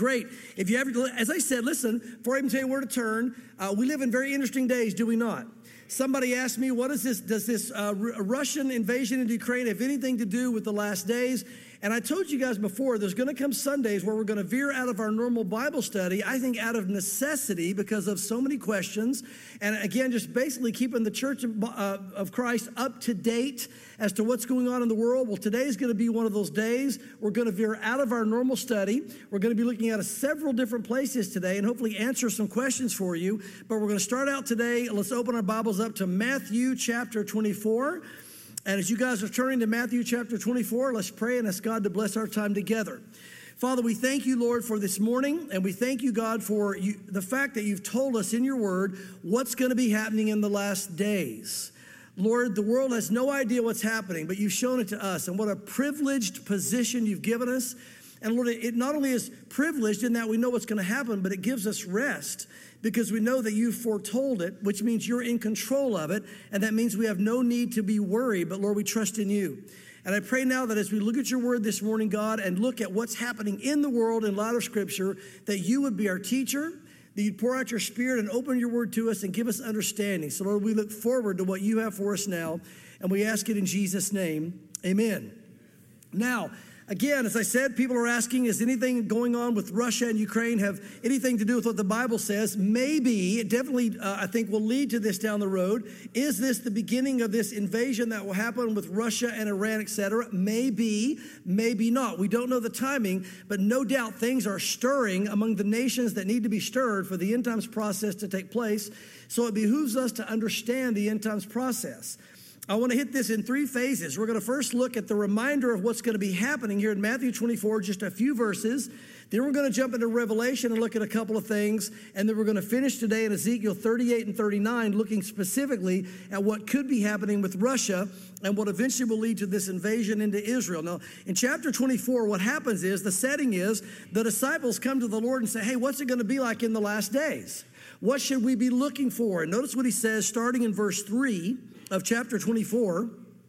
Great. If you ever, as I said, listen, before I even tell you where to turn, we live in very interesting days, do we not? Somebody asked me, what is this? Does this Russian invasion into Ukraine have anything to do with the last days? And I told you guys before, there's going to come Sundays where we're going to veer out of our normal Bible study, I think out of necessity because of so many questions. And again, just basically keeping the Church of Christ up to date as to what's going on in the world. Well, today is going to be one of those days. We're going to veer out of our normal study. We're going to be looking at several different places today and hopefully answer some questions for you. But we're going to start out today. Let's open our Bibles up to Matthew chapter 24. And as you guys are turning to Matthew chapter 24, let's pray and ask God to bless our time together. Father, we thank you, Lord, for this morning, and we thank you, God, for the fact that you've told us in your word what's going to be happening in the last days. Lord, the world has no idea what's happening, but you've shown it to us, and what a privileged position you've given us. And Lord, it not only is privileged in that we know what's going to happen, but it gives us rest because we know that you've foretold it, which means you're in control of it, and that means we have no need to be worried, but Lord, we trust in you. And I pray now that as we look at your word this morning, God, and look at what's happening in the world in light of Scripture, that you would be our teacher, that you'd pour out your Spirit and open your word to us and give us understanding. So Lord, we look forward to what you have for us now, and we ask it in Jesus' name. Amen. Now, again, as I said, people are asking, is anything going on with Russia and Ukraine have anything to do with what the Bible says? Maybe, it definitely, I think, will lead to this down the road. Is this the beginning of this invasion that will happen with Russia and Iran, etc.? Maybe, maybe not. We don't know the timing, but no doubt things are stirring among the nations that need to be stirred for the end times process to take place. So it behooves us to understand the end times process. I want to hit this in three phases. We're going to first look at the reminder of what's going to be happening here in Matthew 24, just a few verses. Then we're going to jump into Revelation and look at a couple of things. And then we're going to finish today in Ezekiel 38 and 39, looking specifically at what could be happening with Russia and what eventually will lead to this invasion into Israel. Now, in chapter 24, what happens is, the setting is, the disciples come to the Lord and say, hey, what's it going to be like in the last days? What should we be looking for? And notice what he says, starting in verse 3 of chapter 24.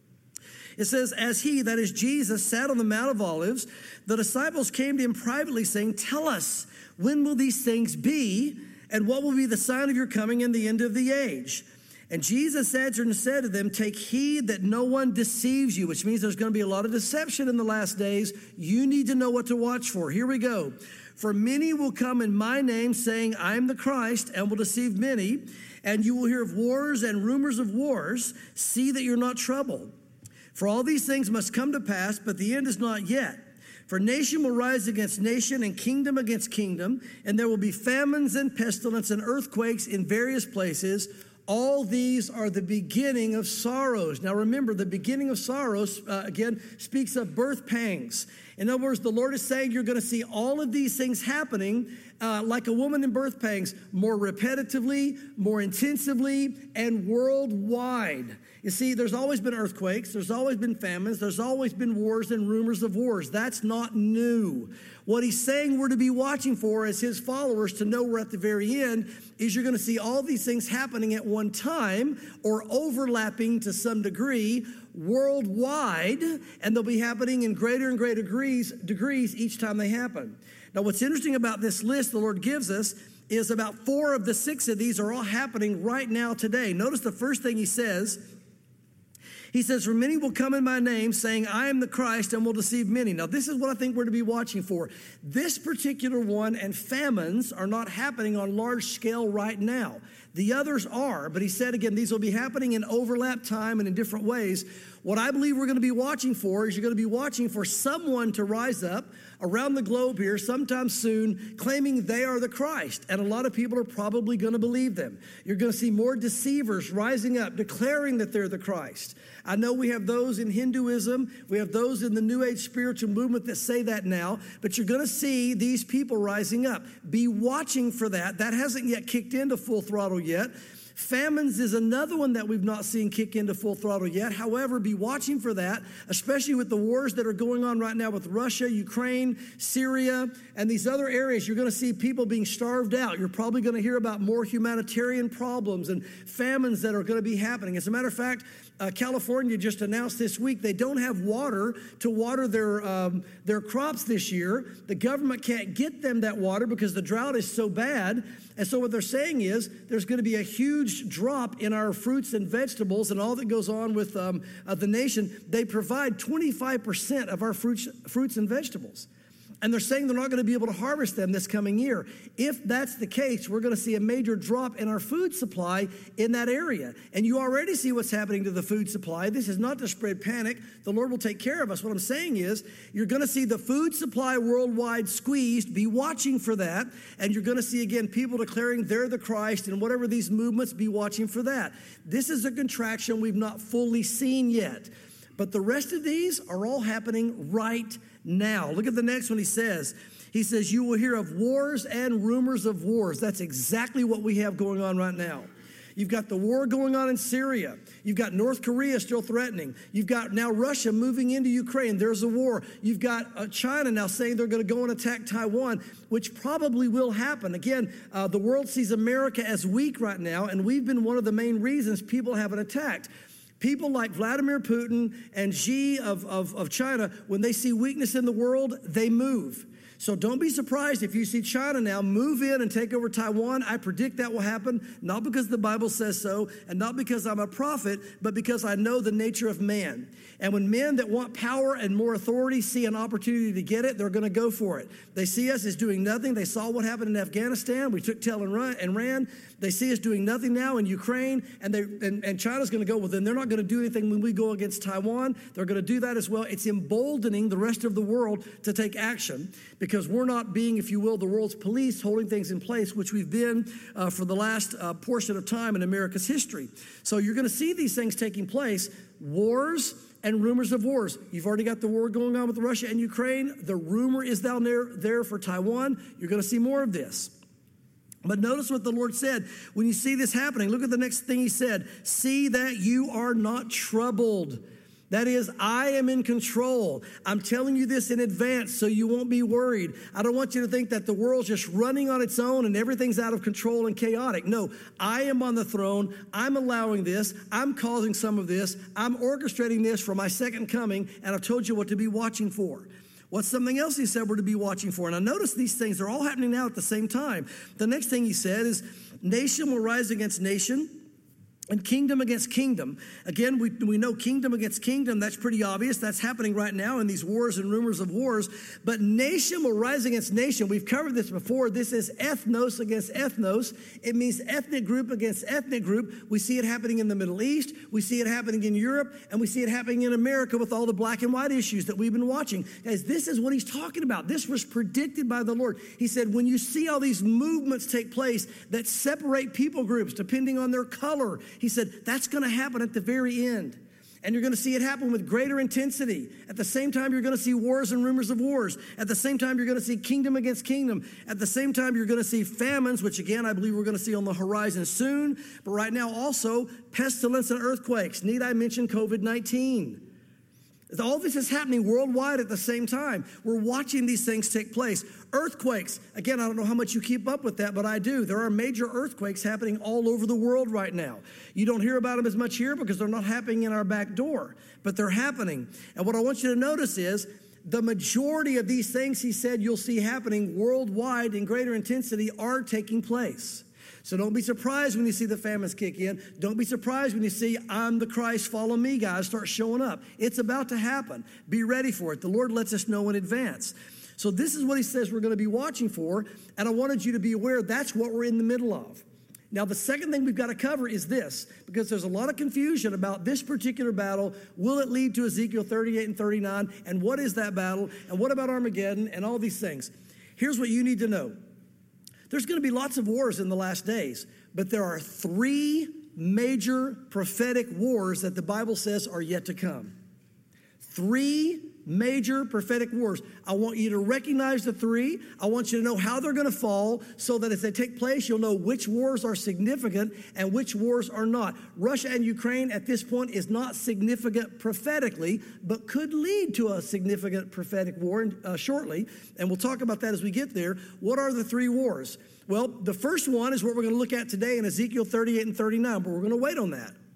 It says, as he, that is Jesus, sat on the Mount of Olives, the disciples came to him privately saying, tell us, when will these things be? And what will be the sign of your coming and the end of the age? And Jesus answered and said to them, take heed that no one deceives you, which means there's going to be a lot of deception in the last days. You need to know what to watch for. Here we go. For many will come in my name, saying, I am the Christ, and will deceive many. And you will hear of wars and rumors of wars. See that you're not troubled. For all these things must come to pass, but the end is not yet. For nation will rise against nation and kingdom against kingdom, and there will be famines and pestilence and earthquakes in various places. All these are the beginning of sorrows. Now remember, the beginning of sorrows, again, speaks of birth pangs. In other words, the Lord is saying you're going to see all of these things happening like a woman in birth pangs, more repetitively, more intensively, and worldwide. You see, there's always been earthquakes, there's always been famines, there's always been wars and rumors of wars. That's not new. What he's saying we're to be watching for as his followers to know we're at the very end is you're going to see all these things happening at one time or overlapping to some degree worldwide, and they'll be happening in greater and greater degrees each time they happen. Now, what's interesting about this list the Lord gives us is about 4 of the 6 of these are all happening right now today. Notice the first thing he says. He says, for many will come in my name, saying, I am the Christ, and will deceive many. Now, this is what I think we're to be watching for. This particular one and famines are not happening on large scale right now. The others are, but he said again, these will be happening in overlap time and in different ways. What I believe we're going to be watching for is you're going to be watching for someone to rise up around the globe here sometime soon claiming they are the Christ. And a lot of people are probably going to believe them. You're going to see more deceivers rising up declaring that they're the Christ. I know we have those in Hinduism. We have those in the New Age spiritual movement that say that now. But you're going to see these people rising up. Be watching for that. That hasn't yet kicked into full throttle yet. Famines is another one that we've not seen kick into full throttle yet. However, be watching for that, especially with the wars that are going on right now with Russia, Ukraine, Syria, and these other areas. You're going to see people being starved out. You're probably going to hear about more humanitarian problems and famines that are going to be happening. As a matter of fact, California just announced this week they don't have water to water their crops this year. The government can't get them that water because the drought is so bad. And so what they're saying is there's going to be a huge drop in our fruits and vegetables and all that goes on with the nation. They provide 25% of our fruits and vegetables. And they're saying they're not going to be able to harvest them this coming year. If that's the case, we're going to see a major drop in our food supply in that area. And you already see what's happening to the food supply. This is not to spread panic. The Lord will take care of us. What I'm saying is you're going to see the food supply worldwide squeezed. Be watching for that. And you're going to see, again, people declaring they're the Christ and whatever these movements, be watching for that. This is a contraction we've not fully seen yet. But the rest of these are all happening right now. Look at the next one. He says, you will hear of wars and rumors of wars. That's exactly what we have going on right now. You've got the war going on in Syria. You've got North Korea still threatening. You've got now Russia moving into Ukraine. There's a war. You've got China now saying they're going to go and attack Taiwan, which probably will happen. Again, the world sees America as weak right now, and we've been one of the main reasons people haven't attacked. People like Vladimir Putin and Xi of China, when they see weakness in the world, they move. So don't be surprised if you see China now move in and take over Taiwan. I predict that will happen, not because the Bible says so, and not because I'm a prophet, but because I know the nature of man. And when men that want power and more authority see an opportunity to get it, they're going to go for it. They see us as doing nothing. They saw what happened in Afghanistan. We took tail and ran. They see us doing nothing now in Ukraine, and China's going to go, well, then they're not going to do anything when we go against Taiwan. They're going to do that as well. It's emboldening the rest of the world to take action because we're not being, if you will, the world's police holding things in place, which we've been for the last portion of time in America's history. So you're going to see these things taking place, wars and rumors of wars. You've already got the war going on with Russia and Ukraine. The rumor is down there for Taiwan. You're going to see more of this. But notice what the Lord said. When you see this happening, look at the next thing he said. See that you are not troubled. That is, I am in control. I'm telling you this in advance so you won't be worried. I don't want you to think that the world's just running on its own and everything's out of control and chaotic. No, I am on the throne. I'm allowing this. I'm causing some of this. I'm orchestrating this for my second coming, and I've told you what to be watching for. What's something else he said we're to be watching for? And I notice these things are all happening now at the same time. The next thing he said is, nation will rise against nation, and kingdom against kingdom. Again, we know kingdom against kingdom. That's pretty obvious. That's happening right now in these wars and rumors of wars. But nation will rise against nation. We've covered this before. This is ethnos against ethnos. It means ethnic group against ethnic group. We see it happening in the Middle East. We see it happening in Europe. And we see it happening in America with all the black and white issues that we've been watching. Guys, this is what he's talking about. This was predicted by the Lord. He said, when you see all these movements take place that separate people groups depending on their color, he said, that's going to happen at the very end. And you're going to see it happen with greater intensity. At the same time, you're going to see wars and rumors of wars. At the same time, you're going to see kingdom against kingdom. At the same time, you're going to see famines, which again, I believe we're going to see on the horizon soon. But right now also, pestilence and earthquakes. Need I mention COVID-19? All this is happening worldwide at the same time. We're watching these things take place. Earthquakes. Again, I don't know how much you keep up with that, but I do. There are major earthquakes happening all over the world right now. You don't hear about them as much here because they're not happening in our back door, but they're happening. And what I want you to notice is the majority of these things he said you'll see happening worldwide in greater intensity are taking place. So don't be surprised when you see the famines kick in. Don't be surprised when you see, I'm the Christ, follow me, guys, start showing up. It's about to happen. Be ready for it. The Lord lets us know in advance. So this is what he says we're going to be watching for, and I wanted you to be aware that's what we're in the middle of. Now, the second thing we've got to cover is this, because there's a lot of confusion about this particular battle. Will it lead to Ezekiel 38 and 39? And what is that battle? And what about Armageddon? And all these things. Here's what you need to know. There's going to be lots of wars in the last days, but there are 3 major prophetic wars that the Bible says are yet to come. 3 major prophetic wars. I want you to recognize the 3. I want you to know how they're going to fall so that as they take place, you'll know which wars are significant and which wars are not. Russia and Ukraine at this point is not significant prophetically, but could lead to a significant prophetic war shortly. And we'll talk about that as we get there. What are the 3 wars? Well, the first one is what we're going to look at today in Ezekiel 38 and 39, but we're going to wait on that.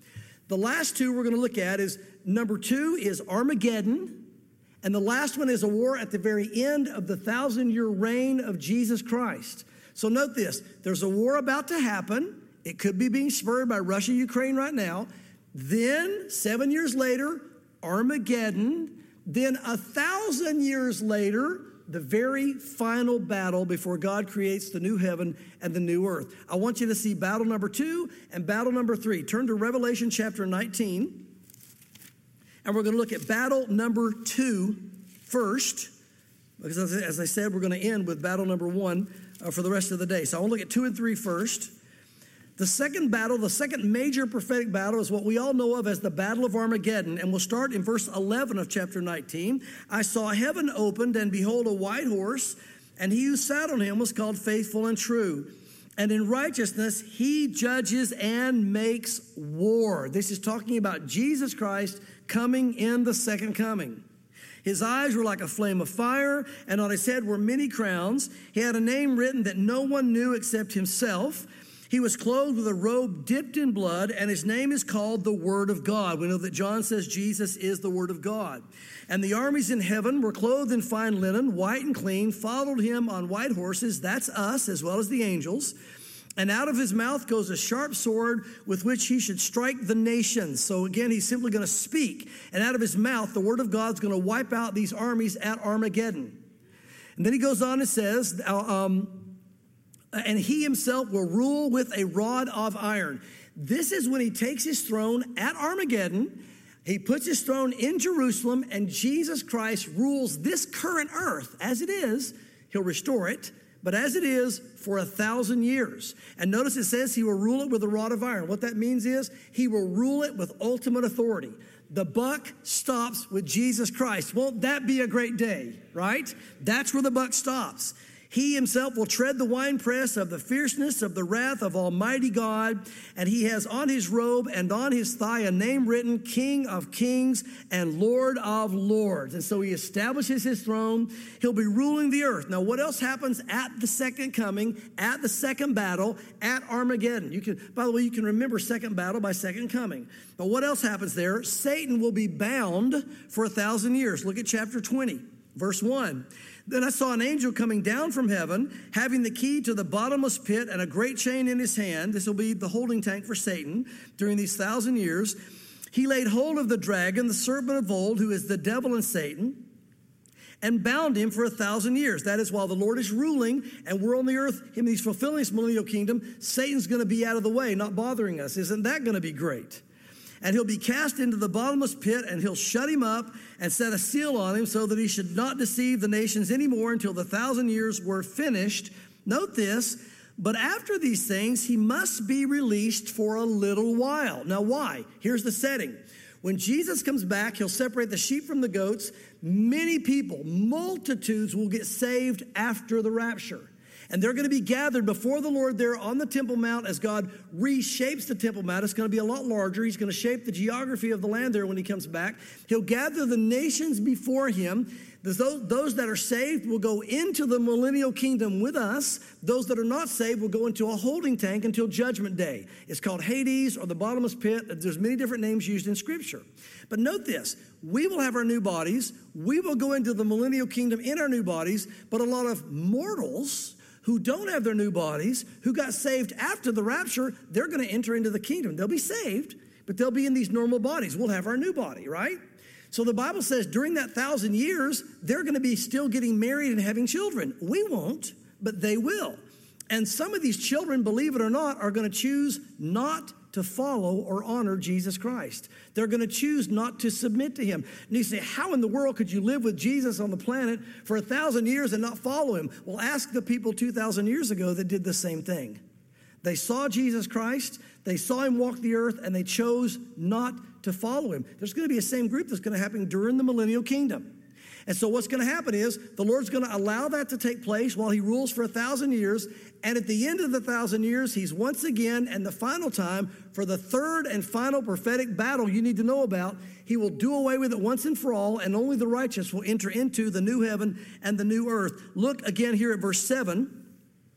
The last two we're going to look at is number 2 is Armageddon. And the last one is a war at the very end of the 1,000-year reign of Jesus Christ. So note this, there's a war about to happen. It could be being spurred by Russia, Ukraine right now. Then 7 years later, Armageddon. Then 1,000 years later, the very final battle before God creates the new heaven and the new earth. I want you to see battle number 2 and battle number 3. Turn to Revelation chapter 19. And we're going to look at battle number 2 first. Because as I said, we're going to end with battle number 1 for the rest of the day. So I want to look at 2 and 3 first. The second battle, the second major prophetic battle is what we all know of as the Battle of Armageddon. And we'll start in verse 11 of chapter 19. I saw heaven opened, and behold, a white horse, and he who sat on him was called Faithful and True. And in righteousness he judges and makes war. This is talking about Jesus Christ coming in the second coming. His eyes were like a flame of fire, and on his head were many crowns. He had a name written that no one knew except himself. He was clothed with a robe dipped in blood, and his name is called the Word of God. We know that John says Jesus is the Word of God. And the armies in heaven were clothed in fine linen, white and clean, followed him on white horses. That's us, as well as the angels. And out of his mouth goes a sharp sword with which he should strike the nations. So again, he's simply going to speak. And out of his mouth, the Word of God is going to wipe out these armies at Armageddon. And then he goes on and says, and he himself will rule with a rod of iron. This is when he takes his throne at Armageddon. He puts his throne in Jerusalem, and Jesus Christ rules this current earth as it is. He'll restore it, but as it is for 1,000 years. And notice it says he will rule it with a rod of iron. What that means is he will rule it with ultimate authority. The buck stops with Jesus Christ. Won't that be a great day, right? That's where the buck stops. He himself will tread the winepress of the fierceness of the wrath of Almighty God, and he has on his robe and on his thigh a name written, King of Kings and Lord of Lords. And so he establishes his throne. He'll be ruling the earth. Now, what else happens at the second coming, at the second battle, at Armageddon? By the way, you can remember second battle by second coming. But what else happens there? Satan will be bound for 1,000 years. Look at chapter 20, verse 1. Then I saw an angel coming down from heaven, having the key to the bottomless pit and a great chain in his hand. This will be the holding tank for Satan during these 1,000 years. He laid hold of the dragon, the serpent of old, who is the devil and Satan, and bound him for 1,000 years. That is, while the Lord is ruling and we're on the earth, he's fulfilling his millennial kingdom, Satan's going to be out of the way, not bothering us. Isn't that going to be great? And he'll be cast into the bottomless pit, and he'll shut him up and set a seal on him so that he should not deceive the nations anymore until the 1,000 years were finished. Note this, but after these things, he must be released for a little while. Now, why? Here's the setting. When Jesus comes back, he'll separate the sheep from the goats. Many people, multitudes will get saved after the rapture. And they're going to be gathered before the Lord there on the Temple Mount as God reshapes the Temple Mount. It's going to be a lot larger. He's going to shape the geography of the land there when he comes back. He'll gather the nations before him. Those that are saved will go into the millennial kingdom with us. Those that are not saved will go into a holding tank until Judgment Day. It's called Hades or the bottomless pit. There's many different names used in Scripture. But note this, we will have our new bodies. We will go into the millennial kingdom in our new bodies, but a lot of mortals who don't have their new bodies, who got saved after the rapture, they're going to enter into the kingdom. They'll be saved, but they'll be in these normal bodies. We'll have our new body, right? So the Bible says during that 1,000 years, they're going to be still getting married and having children. We won't, but they will. And some of these children, believe it or not, are going to choose not to follow or honor Jesus Christ. They're going to choose not to submit to him. And you say, how in the world could you live with Jesus on the planet for 1,000 years and not follow him? Well, ask the people 2,000 years ago that did the same thing. They saw Jesus Christ, they saw him walk the earth, and they chose not to follow him. There's going to be a same group that's going to happen during the millennial kingdom. And so what's going to happen is the Lord's going to allow that to take place while he rules for 1,000 years. And at the end of the 1,000 years, he's once again, and the final time, for the third and final prophetic battle you need to know about, he will do away with it once and for all, and only the righteous will enter into the new heaven and the new earth. Look again here at verse 7.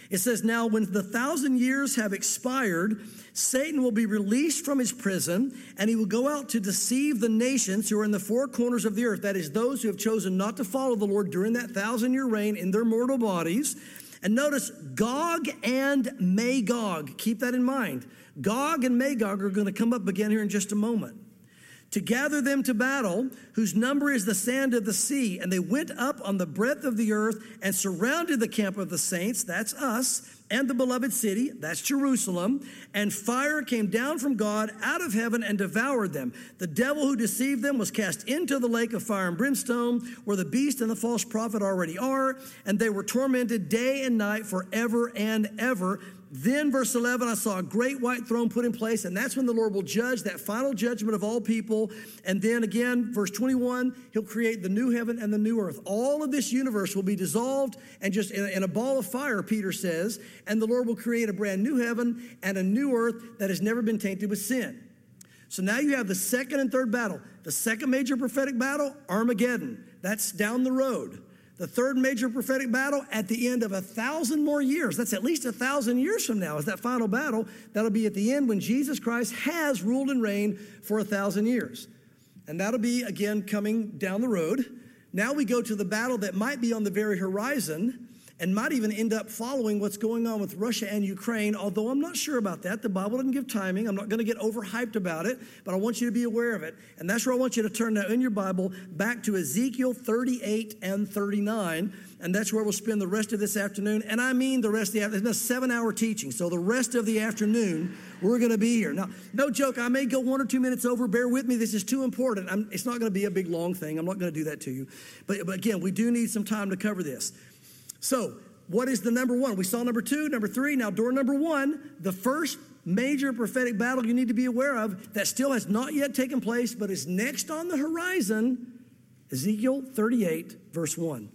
It says, now when the 1,000 years have expired, Satan will be released from his prison, and he will go out to deceive the nations who are in the four corners of the earth. That is, those who have chosen not to follow the Lord during that 1,000-year reign in their mortal bodies. And notice, Gog and Magog. Keep that in mind. Gog and Magog are going to come up again here in just a moment. To gather them to battle, whose number is the sand of the sea. And they went up on the breadth of the earth and surrounded the camp of the saints, that's us, and the beloved city, that's Jerusalem. And fire came down from God out of heaven and devoured them. The devil who deceived them was cast into the lake of fire and brimstone, where the beast and the false prophet already are. And they were tormented day and night forever and ever. Then, verse 11, I saw a great white throne put in place, and that's when the Lord will judge that final judgment of all people. And then again, verse 21, he'll create the new heaven and the new earth. All of this universe will be dissolved and just in a ball of fire, Peter says, and the Lord will create a brand new heaven and a new earth that has never been tainted with sin. So now you have the second and third battle. The second major prophetic battle, Armageddon. That's down the road. The third major prophetic battle at the end of 1,000 more years. That's at least 1,000 years from now is that final battle. That'll be at the end when Jesus Christ has ruled and reigned for 1,000 years. And that'll be, again, coming down the road. Now we go to the battle that might be on the very horizon and might even end up following what's going on with Russia and Ukraine, although I'm not sure about that. The Bible doesn't give timing. I'm not going to get overhyped about it, but I want you to be aware of it. And that's where I want you to turn now in your Bible back to Ezekiel 38 and 39, and that's where we'll spend the rest of this afternoon. And I mean the rest of the afternoon. It's a 7-hour teaching, so the rest of the afternoon, we're going to be here. Now, no joke, I may go 1 or 2 minutes over. Bear with me. This is too important. It's not going to be a big, long thing. I'm not going to do that to you. But again, we do need some time to cover this. So, what is the number one? We saw number 2, number 3. Now, door number 1, the first major prophetic battle you need to be aware of that still has not yet taken place, but is next on the horizon, Ezekiel 38, verse 1.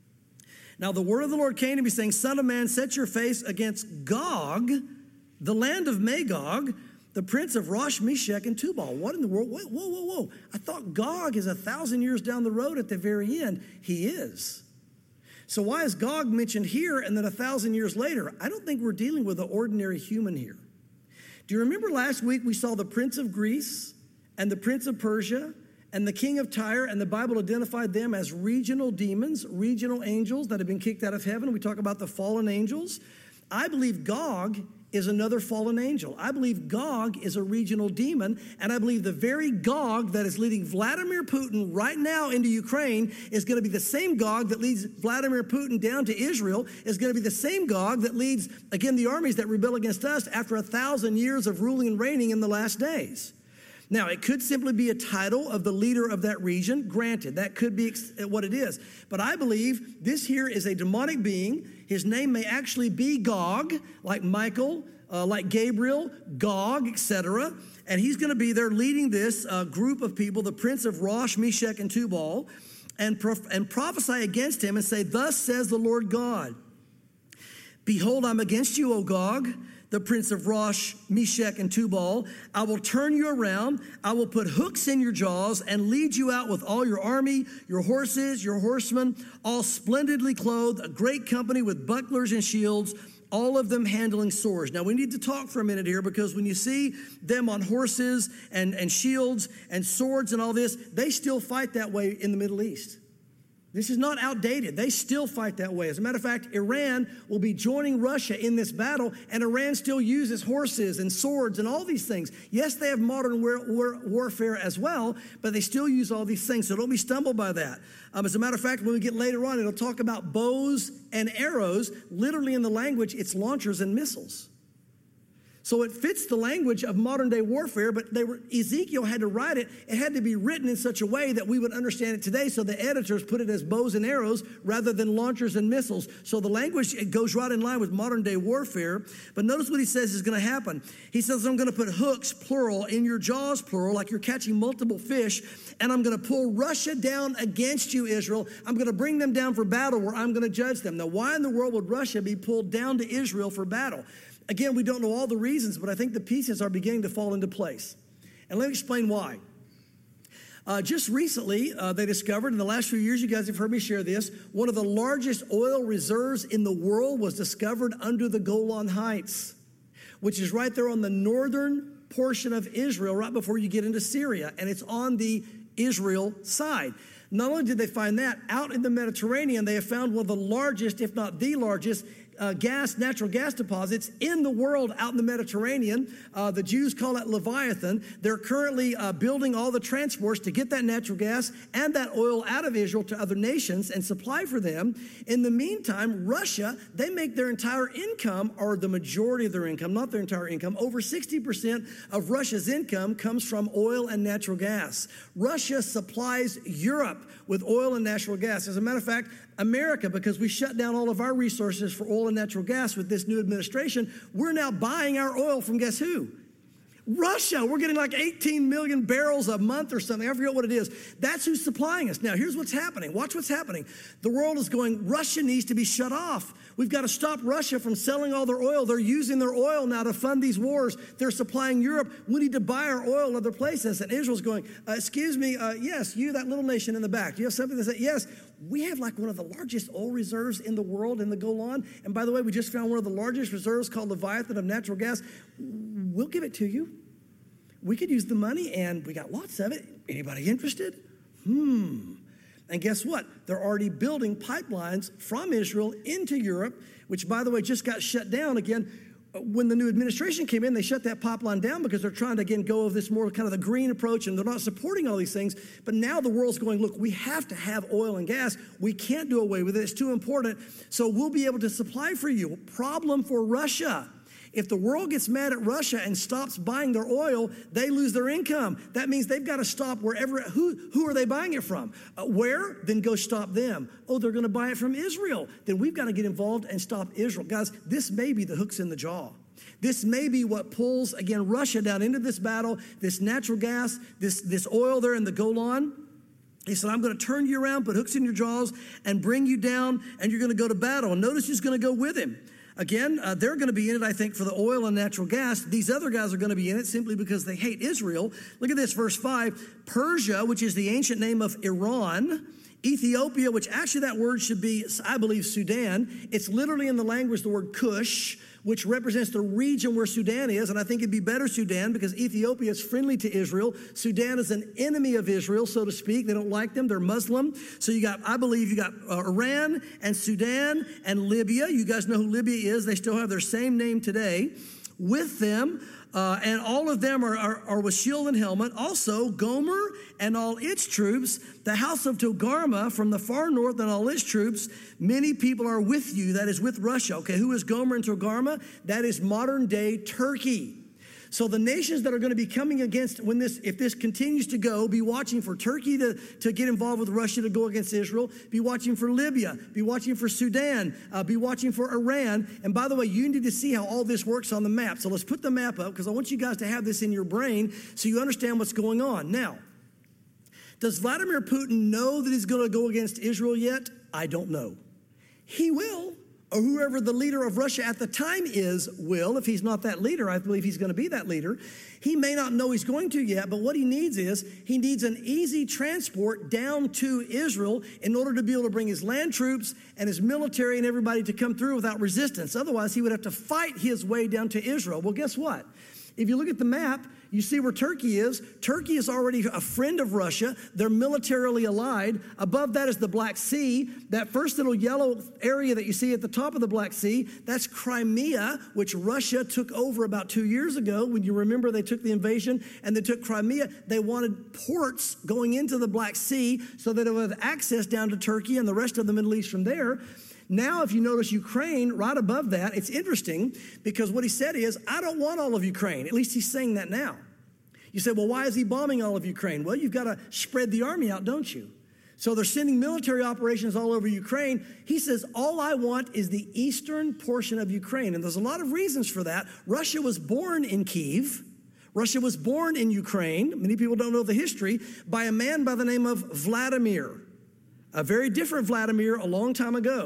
Now, the word of the Lord came to me, saying, Son of man, set your face against Gog, the land of Magog, the prince of Rosh, Meshech, and Tubal. What in the world? Whoa. I thought Gog is 1,000 years down the road at the very end. He is. So why is Gog mentioned here and then 1,000 years later? I don't think we're dealing with an ordinary human here. Do you remember last week we saw the prince of Greece and the prince of Persia and the king of Tyre, and the Bible identified them as regional demons, regional angels that have been kicked out of heaven. We talk about the fallen angels. I believe Gog is another fallen angel. I believe Gog is a regional demon, and I believe the very Gog that is leading Vladimir Putin right now into Ukraine is going to be the same Gog that leads Vladimir Putin down to Israel, is going to be the same Gog that leads, again, the armies that rebel against us after 1,000 years of ruling and reigning in the last days. Now, it could simply be a title of the leader of that region. Granted, that could be what it is. But I believe this here is a demonic being. His name may actually be Gog, like Michael, like Gabriel, Gog, etc. And he's going to be there leading this group of people, the prince of Rosh, Meshech, and Tubal, and prophesy against him and say, Thus says the Lord God, Behold, I'm against you, O Gog, the prince of Rosh, Meshech, and Tubal. I will turn you around. I will put hooks in your jaws and lead you out with all your army, your horses, your horsemen, all splendidly clothed, a great company with bucklers and shields, all of them handling swords. Now, we need to talk for a minute here, because when you see them on horses and shields and swords and all this, they still fight that way in the Middle East. This is not outdated. They still fight that way. As a matter of fact, Iran will be joining Russia in this battle, and Iran still uses horses and swords and all these things. Yes, they have modern warfare as well, but they still use all these things, so don't be stumbled by that. As a matter of fact, when we get later on, it'll talk about bows and arrows. Literally in the language, it's launchers and missiles. So it fits the language of modern day warfare, but Ezekiel had to write it. It had to be written in such a way that we would understand it today. So the editors put it as bows and arrows rather than launchers and missiles. So the language, it goes right in line with modern day warfare. But notice what he says is going to happen. He says, I'm going to put hooks, plural, in your jaws, plural, like you're catching multiple fish. And I'm going to pull Russia down against you, Israel. I'm going to bring them down for battle where I'm going to judge them. Now, why in the world would Russia be pulled down to Israel for battle? Again, we don't know all the reasons, but I think the pieces are beginning to fall into place. And let me explain why. Just recently, they discovered, in the last few years, you guys have heard me share this, one of the largest oil reserves in the world was discovered under the Golan Heights, which is right there on the northern portion of Israel, right before you get into Syria, and it's on the Israel side. Not only did they find that, out in the Mediterranean, they have found one of the largest, if not the largest, natural gas deposits in the world out in the Mediterranean. The Jews call it Leviathan. They're currently building all the transports to get that natural gas and that oil out of Israel to other nations and supply for them. In the meantime, Russia, they make their entire income, or the majority of their income, not their entire income, over 60% of Russia's income comes from oil and natural gas. Russia supplies Europe with oil and natural gas. As a matter of fact, America, because we shut down all of our resources for oil and natural gas with this new administration, we're now buying our oil from guess who? Russia. We're getting like 18 million barrels a month or something. I forget what it is. That's who's supplying us. Now, here's what's happening. Watch what's happening. The world is going, Russia needs to be shut off. We've got to stop Russia from selling all their oil. They're using their oil now to fund these wars. They're supplying Europe. We need to buy our oil other places. And Israel's going, excuse me, yes, you, that little nation in the back. Do you have something to say? Yes, we have like one of the largest oil reserves in the world in the Golan. And by the way, we just found one of the largest reserves called Leviathan of natural gas. We'll give it to you. We could use the money, and we got lots of it. Anybody interested? And guess what? They're already building pipelines from Israel into Europe, which, by the way, just got shut down again. When the new administration came in, they shut that pipeline down because they're trying to, again, go of this more kind of the green approach, and they're not supporting all these things. But now the world's going, look, we have to have oil and gas. We can't do away with it. It's too important. So we'll be able to supply for you. Problem for Russia. If the world gets mad at Russia and stops buying their oil, they lose their income. That means they've got to stop wherever. Who are they buying it from? Where? Then go stop them. Oh, they're going to buy it from Israel. Then we've got to get involved and stop Israel. Guys, this may be the hooks in the jaw. This may be what pulls, again, Russia down into this battle, this natural gas, this oil there in the Golan. He said, I'm going to turn you around, put hooks in your jaws, and bring you down, and you're going to go to battle. And notice who's going to go with him. Again, they're going to be in it, I think, for the oil and natural gas. These other guys are going to be in it simply because they hate Israel. Look at this, verse 5. Persia, which is the ancient name of Iran. Ethiopia, which actually that word should be, I believe, Sudan. It's literally in the language the word Cush, which represents the region where Sudan is. And I think it'd be better Sudan because Ethiopia is friendly to Israel. Sudan is an enemy of Israel, so to speak. They don't like them. They're Muslim. So you got, I believe you got Iran and Sudan and Libya. You guys know who Libya is. They still have their same name today. With them, and all of them are with shield and helmet. Also, Gomer and all its troops, the house of Togarmah from the far north and all its troops, many people are with you. That is with Russia. Okay, who is Gomer and Togarmah? That is modern day Turkey. So the nations that are going to be coming against, if this continues to go, be watching for Turkey to get involved with Russia to go against Israel, be watching for Libya, be watching for Sudan, be watching for Iran. And by the way, you need to see how all this works on the map. So let's put the map up because I want you guys to have this in your brain so you understand what's going on. Now, does Vladimir Putin know that he's going to go against Israel yet? I don't know. He will. Or whoever the leader of Russia at the time is will. If he's not that leader, I believe he's going to be that leader. He may not know he's going to yet, but what he needs is he needs an easy transport down to Israel in order to be able to bring his land troops and his military and everybody to come through without resistance. Otherwise, he would have to fight his way down to Israel. Well, guess what? If you look at the map, you see where Turkey is. Turkey is already a friend of Russia. They're militarily allied. Above that is the Black Sea. That first little yellow area that you see at the top of the Black Sea, that's Crimea, which Russia took over about 2 years ago. When you remember they took the invasion and they took Crimea, they wanted ports going into the Black Sea so that it would have access down to Turkey and the rest of the Middle East from there. Now, if you notice Ukraine right above that, it's interesting because what he said is, I don't want all of Ukraine. At least he's saying that now. You say, well, why is he bombing all of Ukraine? Well, you've got to spread the army out, don't you? So they're sending military operations all over Ukraine. He says, all I want is the eastern portion of Ukraine. And there's a lot of reasons for that. Russia was born in Kyiv. Russia was born in Ukraine. Many people don't know the history, by a man by the name of Vladimir. A very different Vladimir a long time ago.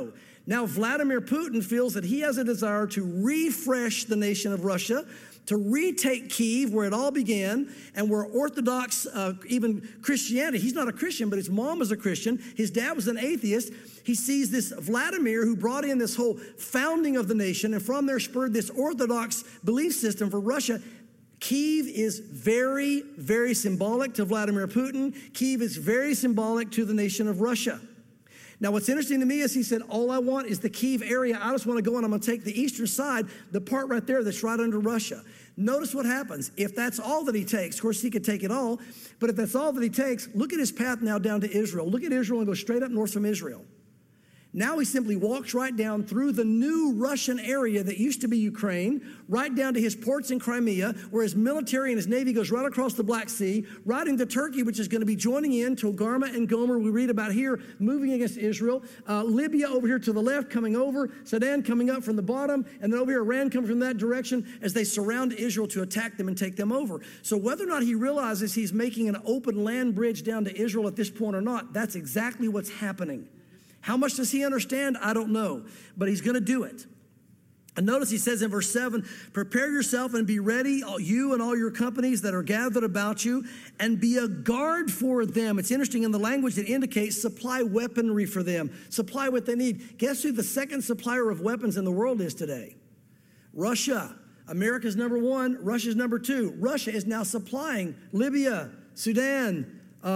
Now Vladimir Putin feels that he has a desire to refresh the nation of Russia, to retake Kyiv, where it all began, and where Orthodox, even Christianity, he's not a Christian, but his mom was a Christian, his dad was an atheist. He sees this Vladimir who brought in this whole founding of the nation, and from there spurred this Orthodox belief system for Russia. Kyiv is very, very symbolic to Vladimir Putin. Kyiv is very symbolic to the nation of Russia. Now, what's interesting to me is he said, all I want is the Kyiv area. I just want to go and I'm going to take the eastern side, the part right there that's right under Russia. Notice what happens. If that's all that he takes, of course, he could take it all, but if that's all that he takes, look at his path now down to Israel. Look at Israel and go straight up north from Israel. Now he simply walks right down through the new Russian area that used to be Ukraine, right down to his ports in Crimea, where his military and his navy goes right across the Black Sea, right into Turkey, which is going to be joining in Togarmah and Gomer, we read about here, moving against Israel. Libya over here to the left, coming over, Sudan coming up from the bottom, and then over here Iran coming from that direction as they surround Israel to attack them and take them over. So whether or not he realizes he's making an open land bridge down to Israel at this point or not, that's exactly what's happening. How much does he understand? I don't know, but he's going to do it. And notice he says in verse 7, prepare yourself and be ready, you and all your companies that are gathered about you, and be a guard for them. It's interesting in the language that indicates supply weaponry for them, supply what they need. Guess who the second supplier of weapons in the world is today? Russia. America's number one, Russia's number two. Russia is now supplying Libya, Sudan,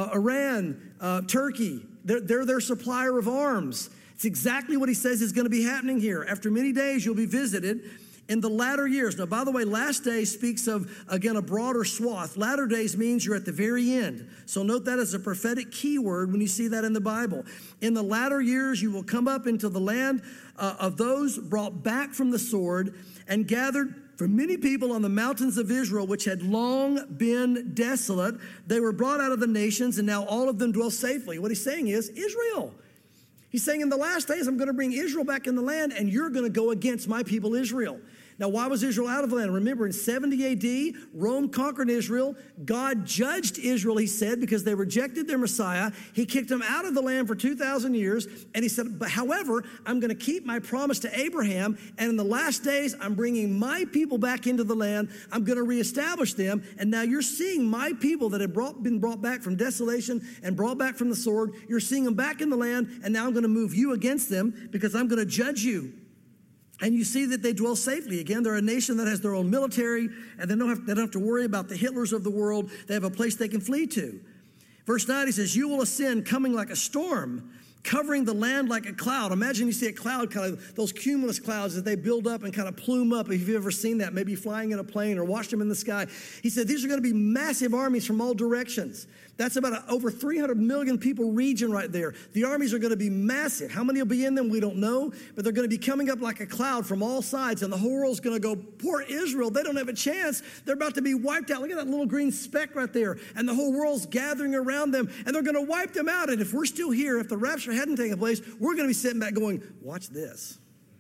Iran, Turkey. They're their supplier of arms. It's exactly what he says is going to be happening here. After many days, you'll be visited in the latter years. Now, by the way, last day speaks of, again, a broader swath. Latter days means you're at the very end. So note that as a prophetic keyword when you see that in the Bible. In the latter years, you will come up into the land of those brought back from the sword and gathered for many people on the mountains of Israel, which had long been desolate. They were brought out of the nations, and now all of them dwell safely. What he's saying is Israel. He's saying in the last days, I'm going to bring Israel back in the land, and you're going to go against my people Israel. Now, why was Israel out of the land? Remember, in 70 AD, Rome conquered Israel. God judged Israel, he said, because they rejected their Messiah. He kicked them out of the land for 2,000 years. And he said, but however, I'm going to keep my promise to Abraham. And in the last days, I'm bringing my people back into the land. I'm going to reestablish them. And now you're seeing my people that have been brought back from desolation and brought back from the sword. You're seeing them back in the land. And now I'm going to move you against them because I'm going to judge you. And you see that they dwell safely. Again, they're a nation that has their own military, and they don't have to worry about the Hitlers of the world. They have a place they can flee to. Verse 9, he says, you will ascend coming like a storm, covering the land like a cloud. Imagine you see a cloud, kind of those cumulus clouds that they build up and kind of plume up. If you've ever seen that, maybe flying in a plane or watched them in the sky. He said, these are going to be massive armies from all directions. That's about over 300 million people region right there. The armies are going to be massive. How many will be in them? We don't know. But they're going to be coming up like a cloud from all sides. And the whole world's going to go, poor Israel, they don't have a chance. They're about to be wiped out. Look at that little green speck right there. And the whole world's gathering around them. And they're going to wipe them out. And if we're still here, if the rapture hadn't taken place, we're going to be sitting back going, watch this.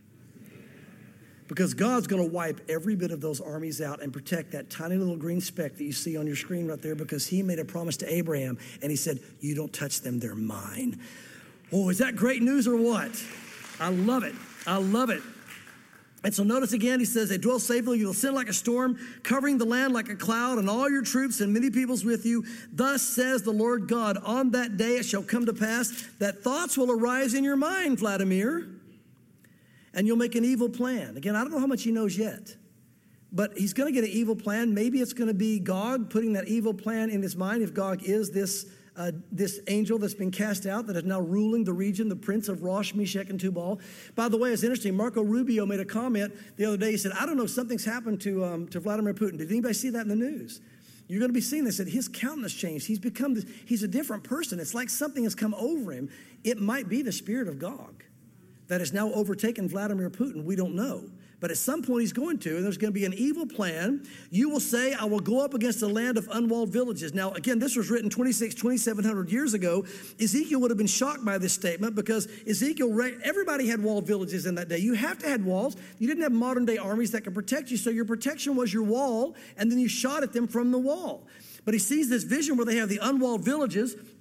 Because God's going to wipe every bit of those armies out and protect that tiny little green speck that you see on your screen right there, because he made a promise to Abraham and he said, you don't touch them, they're mine. Oh, is that great news or what? I love it. I love it. And so notice again, he says, they dwell safely, you'll ascend like a storm, covering the land like a cloud, and all your troops and many peoples with you. Thus says the Lord God, on that day it shall come to pass that thoughts will arise in your mind, Vladimir, and you'll make an evil plan. Again, I don't know how much he knows yet, but he's going to get an evil plan. Maybe it's going to be Gog putting that evil plan in his mind, if Gog is this angel that's been cast out that is now ruling the region, the prince of Rosh, Meshach, and Tubal. By the way, it's interesting. Marco Rubio made a comment the other day. He said, I don't know if something's happened to Vladimir Putin. Did anybody see that in the news? You're going to be seeing this, that his countenance changed. He's a different person. It's like something has come over him. It might be the spirit of Gog that has now overtaken Vladimir Putin. We don't know. But at some point he's going to, and there's going to be an evil plan. You will say, I will go up against a land of unwalled villages. Now, again, this was written 2,700 years ago. Ezekiel would have been shocked by this statement because everybody had walled villages in that day. You have to have walls. You didn't have modern day armies that could protect you. So your protection was your wall, and then you shot at them from the wall. But he sees this vision where they have the unwalled villages,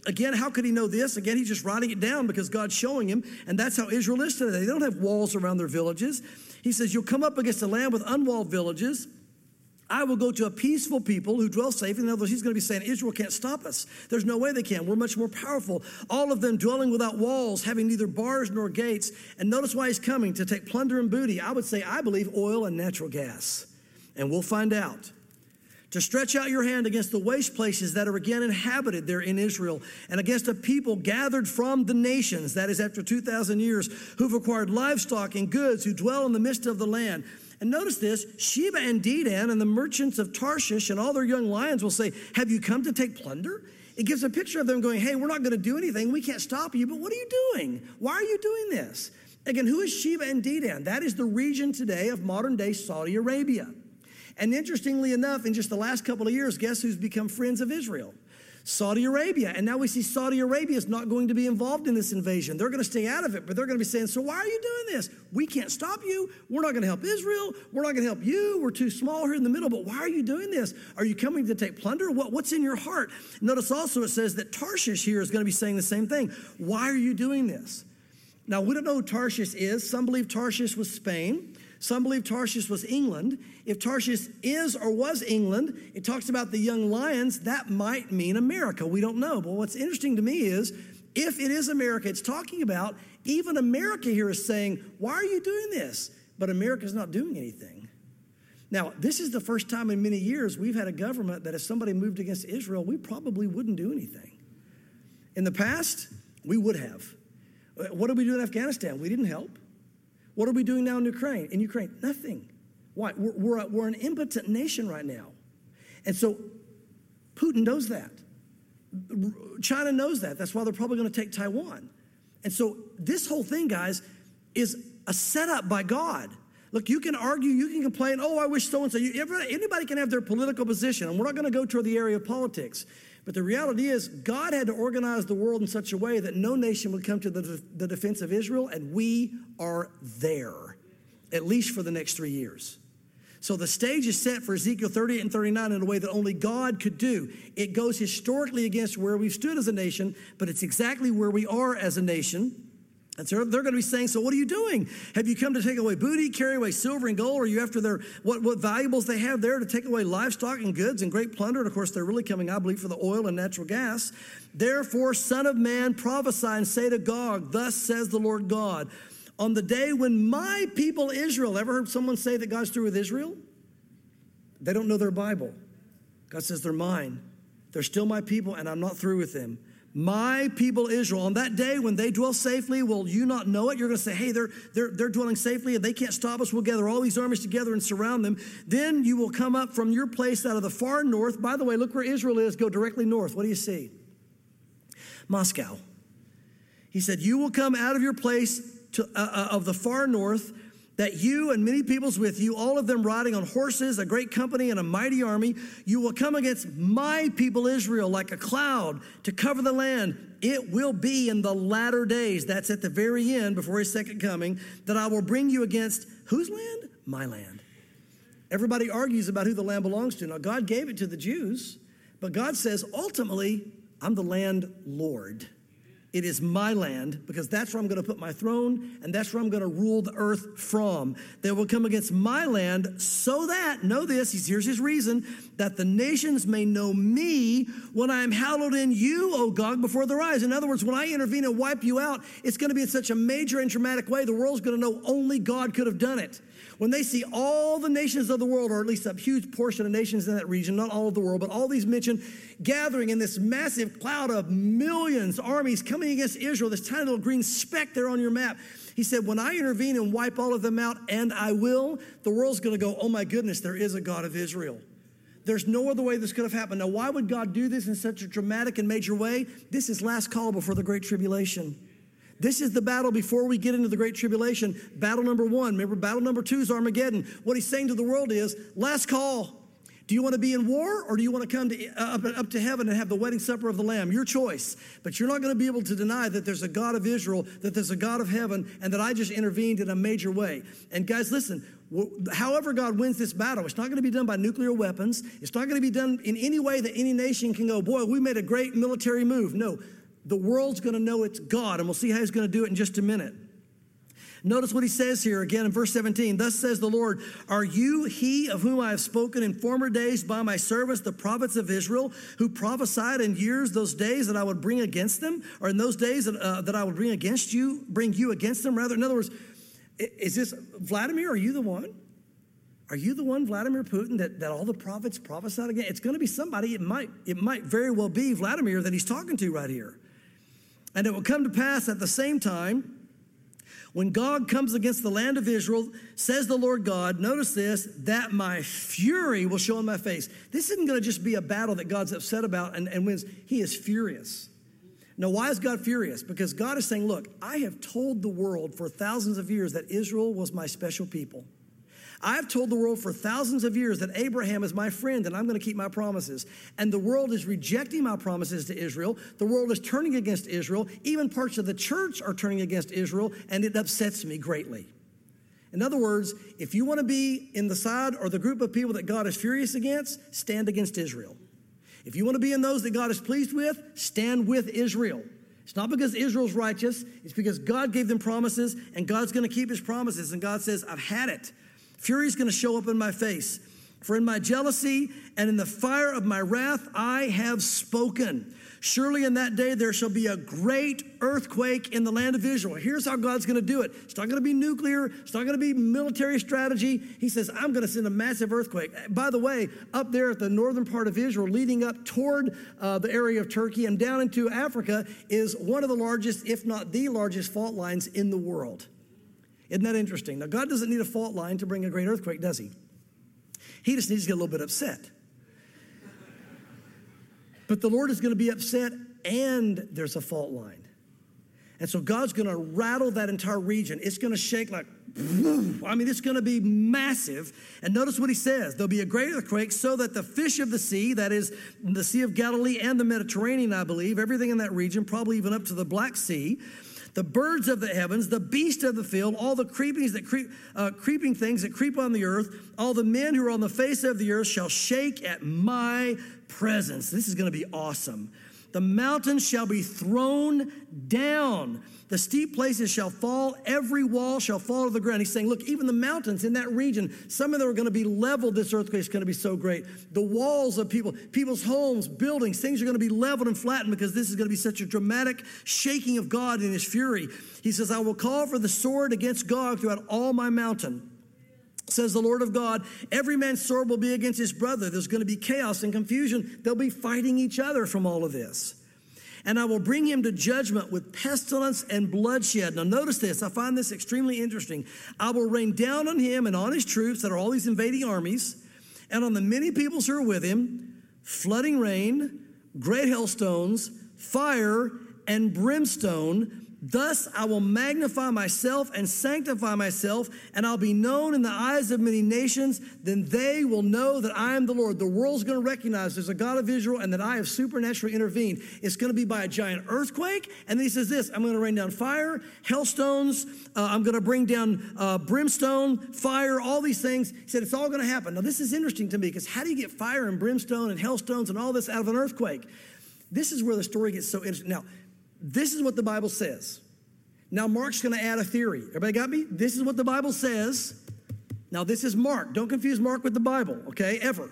Again, how could he know this? Again, he's just writing it down because God's showing him, and that's how Israel is today. They don't have walls around their villages. He says, you'll come up against a land with unwalled villages. I will go to a peaceful people who dwell safe. In other words, he's going to be saying, Israel can't stop us. There's no way they can. We're much more powerful. All of them dwelling without walls, having neither bars nor gates. And notice why he's coming, to take plunder and booty. I would say, I believe, oil and natural gas. And we'll find out. To stretch out your hand against the waste places that are again inhabited there in Israel, and against a people gathered from the nations, that is after 2,000 years, who've acquired livestock and goods, who dwell in the midst of the land. And notice this, Sheba and Dedan and the merchants of Tarshish and all their young lions will say, have you come to take plunder? It gives a picture of them going, hey, we're not going to do anything. We can't stop you, but what are you doing? Why are you doing this? Again, who is Sheba and Dedan? That is the region today of modern-day Saudi Arabia. And interestingly enough, in just the last couple of years, guess who's become friends of Israel? Saudi Arabia. And now we see Saudi Arabia is not going to be involved in this invasion. They're going to stay out of it, but they're going to be saying, so why are you doing this? We can't stop you. We're not going to help Israel. We're not going to help you. We're too small here in the middle, but why are you doing this? Are you coming to take plunder? What's in your heart? Notice also it says that Tarshish here is going to be saying the same thing. Why are you doing this? Now, we don't know who Tarshish is. Some believe Tarshish was Spain. Some believe Tarshish was England. If Tarshish is or was England, it talks about the young lions. That might mean America. We don't know. But what's interesting to me is, if it is America, it's talking about, even America here is saying, why are you doing this? But America's not doing anything. Now, this is the first time in many years we've had a government that if somebody moved against Israel, we probably wouldn't do anything. In the past, we would have. What did we do in Afghanistan? We didn't help. What are we doing now in Ukraine? In Ukraine, nothing. Why? We're an impotent nation right now. And so Putin knows that. China knows that. That's why they're probably going to take Taiwan. And so this whole thing, guys, is a setup by God. Look, you can argue, you can complain, oh, I wish so-and-so. Anybody can have their political position, and we're not going to go toward the area of politics. But the reality is, God had to organize the world in such a way that no nation would come to the defense of Israel, and we are there, at least for the next 3 years. So the stage is set for Ezekiel 38 and 39 in a way that only God could do. It goes historically against where we've stood as a nation, but it's exactly where we are as a nation. And so they're going to be saying, so what are you doing? Have you come to take away booty, carry away silver and gold? Are you after their what valuables they have there to take away livestock and goods and great plunder? And of course, they're really coming, I believe, for the oil and natural gas. Therefore, son of man, prophesy and say to Gog, thus says the Lord God, on the day when my people Israel, ever heard someone say that God's through with Israel? They don't know their Bible. God says they're mine. They're still my people, and I'm not through with them. My people Israel, on that day when they dwell safely, will you not know it? You're going to say, hey, they're dwelling safely and they can't stop us. We'll gather all these armies together and surround them. Then you will come up from your place out of the far north. By the way, look where Israel is. Go directly north. What do you see? Moscow. He said, you will come out of your place of the far north, that you and many peoples with you, all of them riding on horses, a great company and a mighty army, you will come against my people Israel like a cloud to cover the land. It will be in the latter days, that's at the very end before his second coming, that I will bring you against whose land? My land. Everybody argues about who the land belongs to. Now, God gave it to the Jews, but God says, ultimately, I'm the landlord. It is my land, because that's where I'm going to put my throne, and that's where I'm going to rule the earth from. They will come against my land so that, know this, here's his reason, that the nations may know me when I am hallowed in you, O Gog, before their eyes. In other words, when I intervene and wipe you out, it's going to be in such a major and dramatic way, the world's going to know only God could have done it. When they see all the nations of the world, or at least a huge portion of nations in that region, not all of the world, but all these mentioned, gathering in this massive cloud of millions, armies coming against Israel, this tiny little green speck there on your map. He said, when I intervene and wipe all of them out, and I will, the world's going to go, oh my goodness, there is a God of Israel. There's no other way this could have happened. Now, why would God do this in such a dramatic and major way? This is last call before the Great Tribulation. This is the battle before we get into the Great Tribulation. Battle number one. Remember, battle number two is Armageddon. What he's saying to the world is, last call. Do you want to be in war, or do you want to come up to heaven and have the wedding supper of the Lamb? Your choice. But you're not going to be able to deny that there's a God of Israel, that there's a God of heaven, and that I just intervened in a major way. And guys, listen, however God wins this battle, it's not going to be done by nuclear weapons. It's not going to be done in any way that any nation can go, boy, we made a great military move. No, The world's going to know it's God, and we'll see how he's going to do it in just a minute. Notice what he says here again in verse 17. Thus says the Lord, are you he of whom I have spoken in former days by my servants, the prophets of Israel, who prophesied in years those days that I would bring against them, or in those days that I would bring you against them, rather? In other words, is this, Vladimir, are you the one? Are you the one, Vladimir Putin, that all the prophets prophesied against? It's going to be somebody. It might very well be Vladimir that he's talking to right here. And it will come to pass at the same time, when God comes against the land of Israel, says the Lord God, notice this, that my fury will show in my face. This isn't going to just be a battle that God's upset about and wins. He is furious. Now, why is God furious? Because God is saying, look, I have told the world for thousands of years that Israel was my special people. I have told the world for thousands of years that Abraham is my friend and I'm going to keep my promises. And the world is rejecting my promises to Israel. The world is turning against Israel. Even parts of the church are turning against Israel, and it upsets me greatly. In other words, if you want to be in the side or the group of people that God is furious against, stand against Israel. If you want to be in those that God is pleased with, stand with Israel. It's not because Israel's righteous. It's because God gave them promises, and God's going to keep his promises. And God says, I've had it. Fury is going to show up in my face. For in my jealousy and in the fire of my wrath, I have spoken. Surely in that day there shall be a great earthquake in the land of Israel. Here's how God's going to do it. It's not going to be nuclear. It's not going to be military strategy. He says, I'm going to send a massive earthquake. By the way, up there at the northern part of Israel, leading up toward the area of Turkey and down into Africa, is one of the largest, if not the largest, fault lines in the world. Isn't that interesting? Now, God doesn't need a fault line to bring a great earthquake, does he? He just needs to get a little bit upset. But the Lord is going to be upset, and there's a fault line. And so God's going to rattle that entire region. It's going to shake like, it's going to be massive. And notice what he says. There'll be a great earthquake so that the fish of the sea, that is the Sea of Galilee and the Mediterranean, I believe, everything in that region, probably even up to the Black Sea, the birds of the heavens, the beasts of the field, all the creeping things that creep on the earth, all the men who are on the face of the earth shall shake at my presence. This is going to be awesome. The mountains shall be thrown down. The steep places shall fall. Every wall shall fall to the ground. He's saying, look, even the mountains in that region, some of them are going to be leveled. This earthquake is going to be so great. The walls of people's homes, buildings, things are going to be leveled and flattened because this is going to be such a dramatic shaking of God in his fury. He says, I will call for the sword against Gog throughout all my mountain. Says the Lord of God, every man's sword will be against his brother. There's going to be chaos and confusion. They'll be fighting each other from all of this. And I will bring him to judgment with pestilence and bloodshed. Now notice this. I find this extremely interesting. I will rain down on him and on his troops that are all these invading armies, and on the many peoples who are with him, flooding rain, great hailstones, fire, and brimstone. Thus I will magnify myself and sanctify myself, and I'll be known in the eyes of many nations. Then they will know that I am the Lord. The world's going to recognize there's a God of Israel and that I have supernaturally intervened. It's going to be by a giant earthquake. And then he says this, I'm going to rain down fire, hailstones. I'm going to bring down brimstone, fire, all these things. He said it's all going to happen. Now this is interesting to me because how do you get fire and brimstone and hailstones and all this out of an earthquake? This is where the story gets so interesting. Now, this is what the Bible says. Now, Mark's going to add a theory. Everybody got me? This is what the Bible says. Now, this is Mark. Don't confuse Mark with the Bible, okay, ever.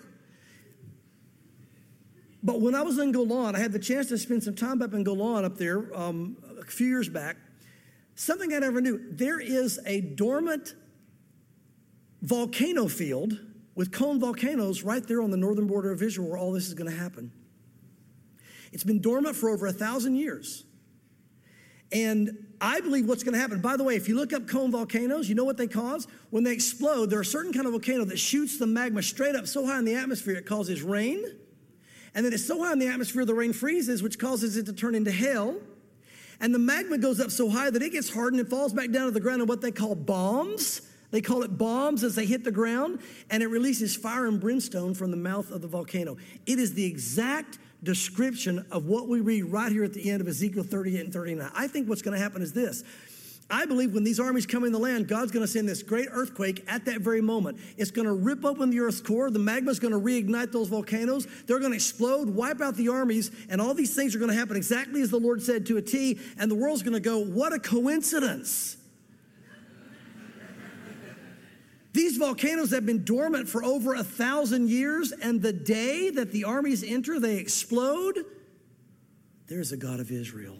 But when I was in Golan, I had the chance to spend some time up in Golan up there a few years back. Something I never knew. There is a dormant volcano field with cone volcanoes right there on the northern border of Israel where all this is going to happen. It's been dormant for over 1,000 years. And I believe what's going to happen, by the way, if you look up cone volcanoes, you know what they cause? When they explode, there are certain kind of volcano that shoots the magma straight up so high in the atmosphere it causes rain. And then it's so high in the atmosphere the rain freezes, which causes it to turn into hail. And the magma goes up so high that it gets hardened and falls back down to the ground in what they call bombs. They call it bombs as they hit the ground, and it releases fire and brimstone from the mouth of the volcano. It is the exact description of what we read right here at the end of Ezekiel 38 and 39. I think what's going to happen is this. I believe when these armies come in the land, God's going to send this great earthquake at that very moment. It's going to rip open the earth's core. The magma is going to reignite those volcanoes. They're going to explode, wipe out the armies, and all these things are going to happen exactly as the Lord said to a T, and the world's going to go, what a coincidence. These volcanoes have been dormant for over 1,000 years, and the day that the armies enter, they explode. There's a God of Israel,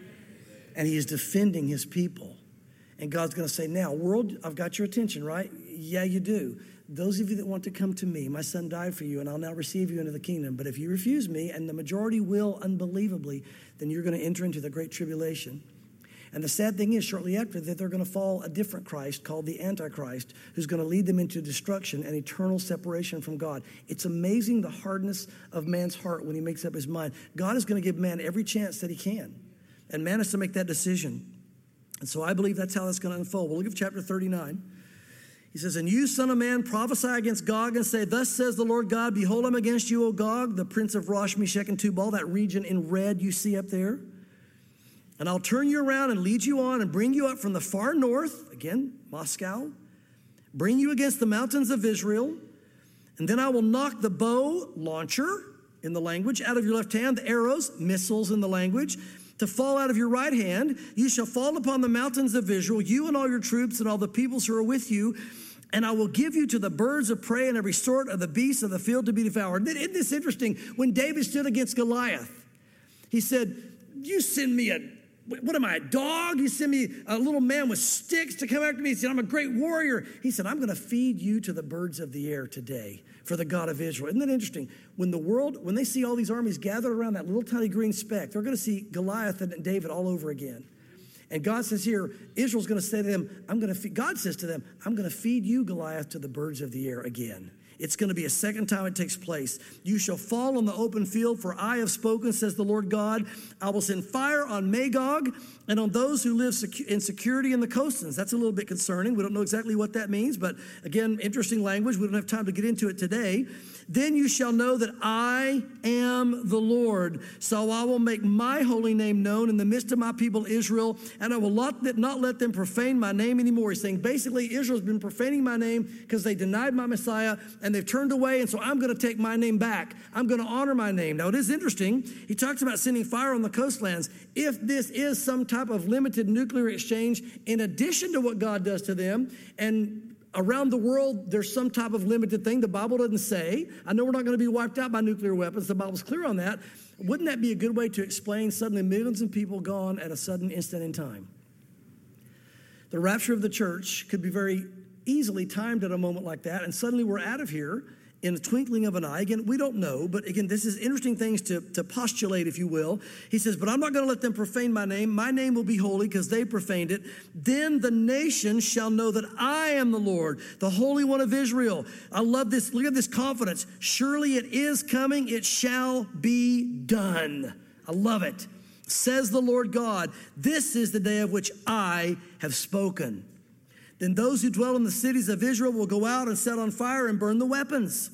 and he is defending his people. And God's going to say, now, world, I've got your attention, right? Yeah, you do. Those of you that want to come to me, my son died for you, and I'll now receive you into the kingdom. But if you refuse me, and the majority will unbelievably, then you're going to enter into the great tribulation. And the sad thing is, shortly after that, they're going to fall a different Christ called the Antichrist, who's going to lead them into destruction and eternal separation from God. It's amazing the hardness of man's heart when he makes up his mind. God is going to give man every chance that he can. And man has to make that decision. And so I believe that's how that's going to unfold. We'll look at chapter 39. He says, and you, son of man, prophesy against Gog and say, thus says the Lord God, behold, I'm against you, O Gog, the prince of Rosh, Meshech, and Tubal, that region in red you see up there. And I'll turn you around and lead you on and bring you up from the far north, again, Moscow, bring you against the mountains of Israel. And then I will knock the bow, launcher in the language, out of your left hand, the arrows, missiles in the language, to fall out of your right hand. You shall fall upon the mountains of Israel, you and all your troops and all the peoples who are with you. And I will give you to the birds of prey and every sort of the beasts of the field to be devoured. Isn't this interesting? When David stood against Goliath, he said, you send me what am I, a dog? You send me a little man with sticks to come after me. He said, I'm a great warrior. He said, I'm going to feed you to the birds of the air today for the God of Israel. Isn't that interesting? When they see all these armies gathered around that little tiny green speck, they're going to see Goliath and David all over again. And God says here, Israel's going to say to them, God says to them, I'm going to feed you, Goliath, to the birds of the air again. It's going to be a second time it takes place. You shall fall on the open field, for I have spoken, says the Lord God. I will send fire on Magog and on those who live in security in the coastlands. That's a little bit concerning. We don't know exactly what that means, but again, interesting language. We don't have time to get into it today. Then you shall know that I am the Lord. So I will make my holy name known in the midst of my people Israel, and I will not let them profane my name anymore. He's saying basically Israel's been profaning my name because they denied my Messiah and they've turned away, and so I'm going to take my name back. I'm going to honor my name. Now it is interesting. He talks about sending fire on the coastlands. If this is some type of limited nuclear exchange in addition to what God does to them, and around the world, there's some type of limited thing. The Bible doesn't say. I know we're not going to be wiped out by nuclear weapons. The Bible's clear on that. Wouldn't that be a good way to explain suddenly millions of people gone at a sudden instant in time? The rapture of the church could be very easily timed at a moment like that, and suddenly we're out of here in the twinkling of an eye. Again, we don't know, but again, this is interesting things to postulate, if you will. He says, but I'm not going to let them profane my name. My name will be holy because they profaned it. Then the nations shall know that I am the Lord, the Holy One of Israel. I love this. Look at this confidence. Surely it is coming. It shall be done. I love it. Says the Lord God, this is the day of which I have spoken. Then those who dwell in the cities of Israel will go out and set on fire and burn the weapons.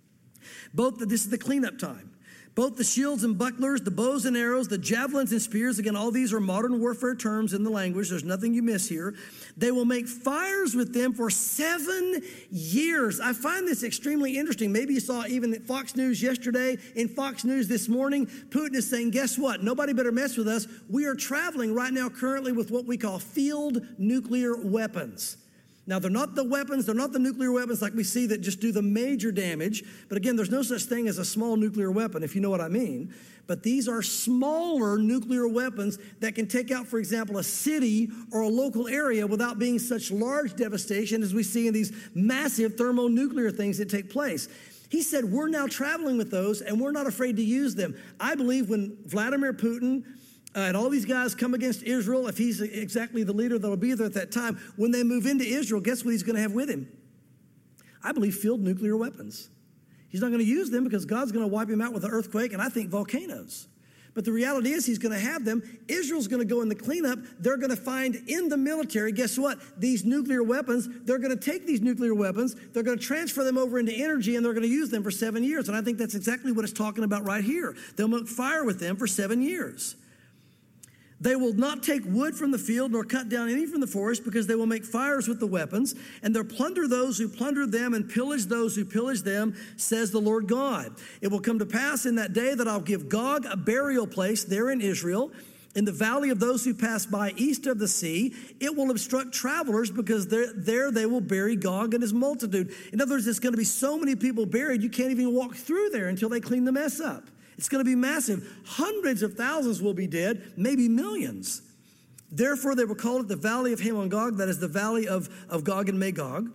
This is the cleanup time. Both the shields and bucklers, the bows and arrows, the javelins and spears, again, all these are modern warfare terms in the language. There's nothing you miss here. They will make fires with them for 7 years. I find this extremely interesting. Maybe you saw even at Fox News yesterday. In Fox News this morning, Putin is saying, guess what? Nobody better mess with us. We are traveling right now currently with what we call field nuclear weapons. Now, they're not the weapons, they're not the nuclear weapons like we see that just do the major damage. But again, there's no such thing as a small nuclear weapon, if you know what I mean. But these are smaller nuclear weapons that can take out, for example, a city or a local area without being such large devastation as we see in these massive thermonuclear things that take place. He said, we're now traveling with those and we're not afraid to use them. I believe when Vladimir Putin and all these guys come against Israel, if he's exactly the leader that'll be there at that time, when they move into Israel, guess what he's going to have with him? I believe field nuclear weapons. He's not going to use them because God's going to wipe him out with an earthquake and I think volcanoes. But the reality is he's going to have them. Israel's going to go in the cleanup. They're going to find in the military, guess what? These nuclear weapons, they're going to take these nuclear weapons, they're going to transfer them over into energy, and they're going to use them for 7 years. And I think that's exactly what it's talking about right here. They'll make fire with them for 7 years. They will not take wood from the field nor cut down any from the forest, because they will make fires with the weapons, and they'll plunder those who plunder them and pillage those who pillage them, says the Lord God. It will come to pass in that day that I'll give Gog a burial place there in Israel, in the valley of those who pass by east of the sea. It will obstruct travelers, because there they will bury Gog and his multitude. In other words, there's going to be so many people buried, you can't even walk through there until they clean the mess up. It's going to be massive. Hundreds of thousands will be dead, maybe millions. Therefore, they will call it the valley of Hamon Gog, that is the valley of Gog and Magog.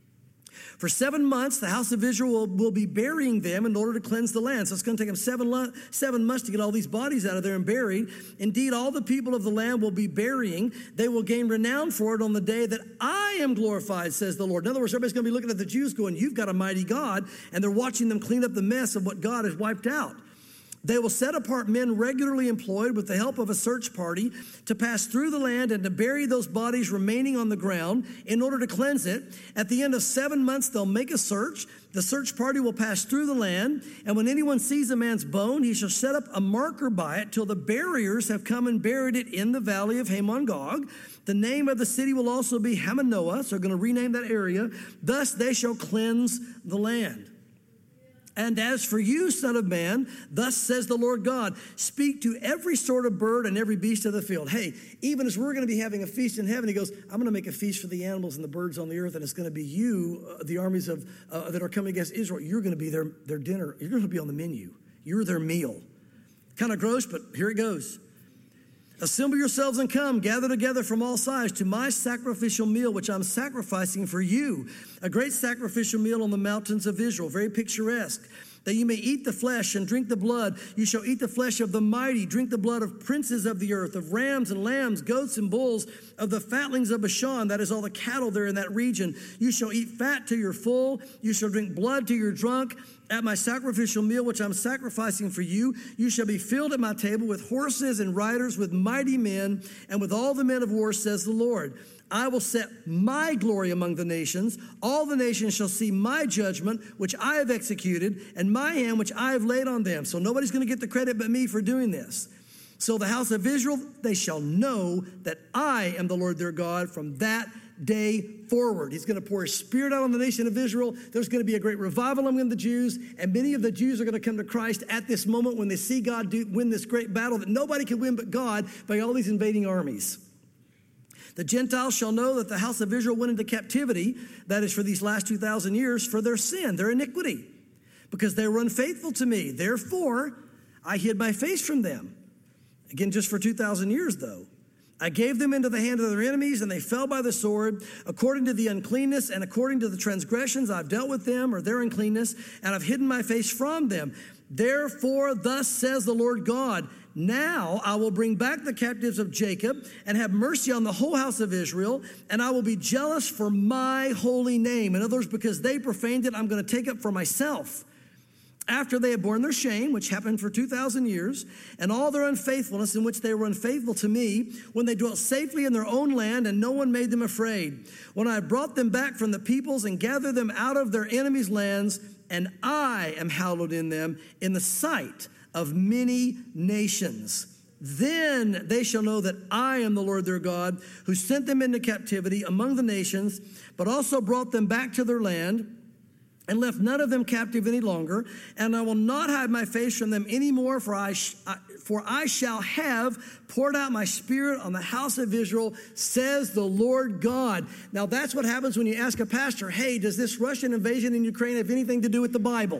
For 7 months, the house of Israel will be burying them in order to cleanse the land. So it's going to take them 7 months to get all these bodies out of there and buried. Indeed, all the people of the land will be burying. They will gain renown for it on the day that I am glorified, says the Lord. In other words, everybody's going to be looking at the Jews going, you've got a mighty God, and they're watching them clean up the mess of what God has wiped out. They will set apart men regularly employed with the help of a search party to pass through the land and to bury those bodies remaining on the ground in order to cleanse it. At the end of 7 months, they'll make a search. The search party will pass through the land, and when anyone sees a man's bone, he shall set up a marker by it till the buriers have come and buried it in the valley of Hamon Gog. The name of the city will also be Hamanoah, so we're going to rename that area. Thus they shall cleanse the land. And as for you, son of man, thus says the Lord God, speak to every sort of bird and every beast of the field. Hey, even as we're going to be having a feast in heaven, he goes, I'm going to make a feast for the animals and the birds on the earth, and it's going to be you, the armies of that are coming against Israel. You're going to be their dinner. You're going to be on the menu. You're their meal. Kind of gross, but here it goes. Assemble yourselves and come, gather together from all sides to my sacrificial meal, which I'm sacrificing for you. A great sacrificial meal on the mountains of Israel, very picturesque. That you may eat the flesh and drink the blood. You shall eat the flesh of the mighty, drink the blood of princes of the earth, of rams and lambs, goats and bulls, of the fatlings of Bashan, that is all the cattle there in that region. You shall eat fat till you're full. You shall drink blood till you're drunk. At my sacrificial meal, which I'm sacrificing for you, you shall be filled at my table with horses and riders, with mighty men, and with all the men of war, says the Lord. I will set my glory among the nations. All the nations shall see my judgment, which I have executed, and my hand, which I have laid on them. So nobody's going to get the credit but me for doing this. So the house of Israel, they shall know that I am the Lord their God from that day forward. He's going to pour his spirit out on the nation of Israel. There's going to be a great revival among the Jews, and many of the Jews are going to come to Christ at this moment when they see God win this great battle that nobody can win but God by all these invading armies. The Gentiles shall know that the house of Israel went into captivity, that is for these last 2,000 years, for their sin, their iniquity, because they were unfaithful to me. Therefore, I hid my face from them. Again, just for 2,000 years, though. I gave them into the hand of their enemies, and they fell by the sword. According to the uncleanness and according to the transgressions, I've dealt with them, or their uncleanness, and I've hidden my face from them. Therefore, thus says the Lord God, now I will bring back the captives of Jacob and have mercy on the whole house of Israel, and I will be jealous for my holy name. In other words, because they profaned it, I'm going to take it for myself. After they have borne their shame, which happened for 2,000 years, and all their unfaithfulness in which they were unfaithful to me, when they dwelt safely in their own land and no one made them afraid, when I brought them back from the peoples and gathered them out of their enemies' lands, and I am hallowed in them in the sight of many nations. Then they shall know that I am the Lord their God, who sent them into captivity among the nations, but also brought them back to their land, and left none of them captive any longer, and I will not hide my face from them anymore, for I shall have poured out my spirit on the house of Israel, says the Lord God. Now that's what happens when you ask a pastor, hey, does this Russian invasion in Ukraine have anything to do with the Bible?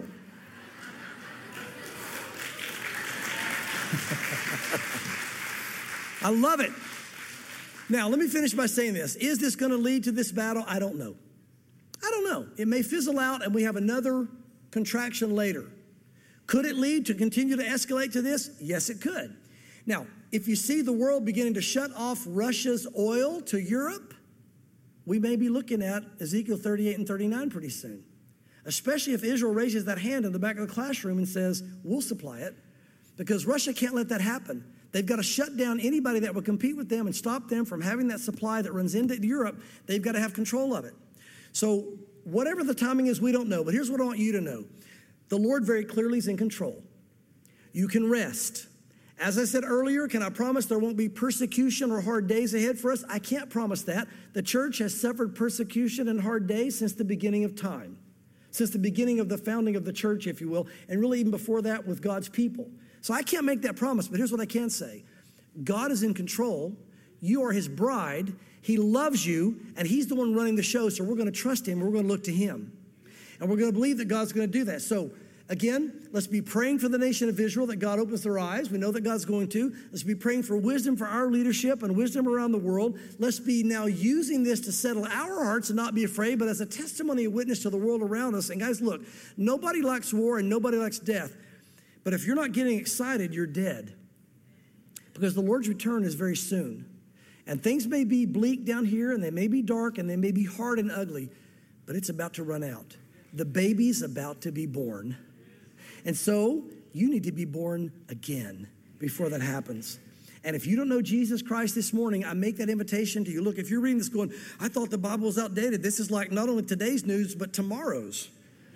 I love it. Now, let me finish by saying this. Is this going to lead to this battle? I don't know. I don't know. It may fizzle out and we have another contraction later. Could it lead to continue to escalate to this? Yes, it could. Now, if you see the world beginning to shut off Russia's oil to Europe, we may be looking at Ezekiel 38 and 39 pretty soon. Especially if Israel raises that hand in the back of the classroom and says, we'll supply it. Because Russia can't let that happen. They've got to shut down anybody that will compete with them and stop them from having that supply that runs into Europe. They've got to have control of it. So whatever the timing is, we don't know. But here's what I want you to know. The Lord very clearly is in control. You can rest. As I said earlier, can I promise there won't be persecution or hard days ahead for us? I can't promise that. The church has suffered persecution and hard days since the beginning of time, since the beginning of the founding of the church, if you will, and really even before that with God's people. So I can't make that promise, but here's what I can say. God is in control. You are his bride. He loves you, and he's the one running the show, so we're going to trust him. We're going to look to him, and we're going to believe that God's going to do that. So again, let's be praying for the nation of Israel that God opens their eyes. We know that God's going to. Let's be praying for wisdom for our leadership and wisdom around the world. Let's be now using this to settle our hearts and not be afraid, but as a testimony and witness to the world around us. And guys, look, nobody likes war and nobody likes death. But if you're not getting excited, you're dead. Because the Lord's return is very soon. And things may be bleak down here, and they may be dark, and they may be hard and ugly, but it's about to run out. The baby's about to be born. And so you need to be born again before that happens. And if you don't know Jesus Christ this morning, I make that invitation to you. Look, if you're reading this going, I thought the Bible was outdated. This is like not only today's news, but tomorrow's.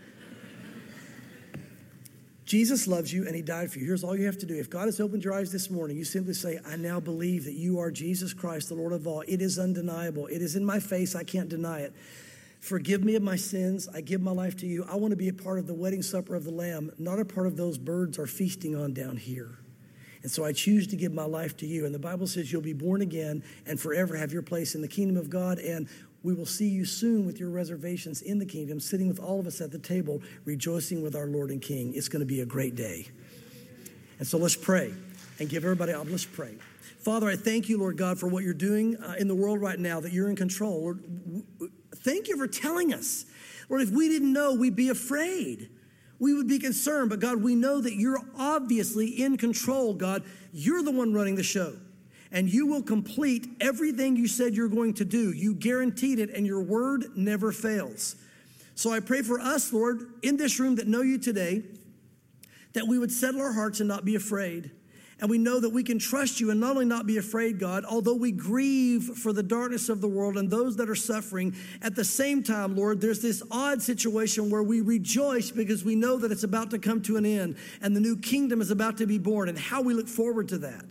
Jesus loves you and he died for you. Here's all you have to do. If God has opened your eyes this morning, you simply say, I now believe that you are Jesus Christ, the Lord of all. It is undeniable. It is in my face. I can't deny it. Forgive me of my sins. I give my life to you. I want to be a part of the wedding supper of the Lamb, not a part of those birds are feasting on down here. And so I choose to give my life to you. And the Bible says you'll be born again and forever have your place in the kingdom of God. And we will see you soon with your reservations in the kingdom, sitting with all of us at the table, rejoicing with our Lord and King. It's going to be a great day. And so let's pray and give everybody up. Let's pray. Father, I thank you, Lord God, for what you're doing in the world right now, that you're in control. Lord, thank you for telling us. Lord, if we didn't know, we'd be afraid. We would be concerned. But God, we know that you're obviously in control, God. You're the one running the show. And you will complete everything you said you're going to do. You guaranteed it, and your word never fails. So I pray for us, Lord, in this room that know you today, that we would settle our hearts and not be afraid. And we know that we can trust you and not only not be afraid, God, although we grieve for the darkness of the world and those that are suffering, at the same time, Lord, there's this odd situation where we rejoice because we know that it's about to come to an end and the new kingdom is about to be born, and how we look forward to that.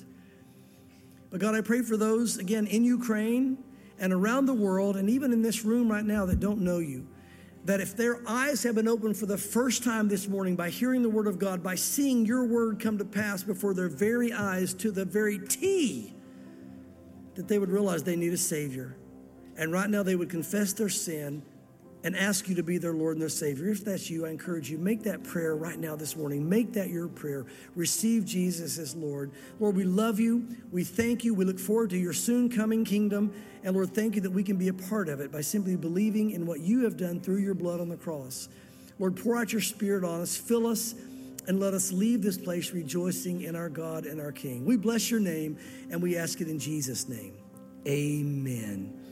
But God, I pray for those, again, in Ukraine and around the world and even in this room right now that don't know you, that if their eyes have been opened for the first time this morning by hearing the word of God, by seeing your word come to pass before their very eyes to the very T, that they would realize they need a Savior. And right now they would confess their sin and ask you to be their Lord and their Savior. If that's you, I encourage you, make that prayer right now this morning. Make that your prayer. Receive Jesus as Lord. Lord, we love you. We thank you. We look forward to your soon coming kingdom. And Lord, thank you that we can be a part of it by simply believing in what you have done through your blood on the cross. Lord, pour out your Spirit on us, fill us, and let us leave this place rejoicing in our God and our King. We bless your name, and we ask it in Jesus' name. Amen.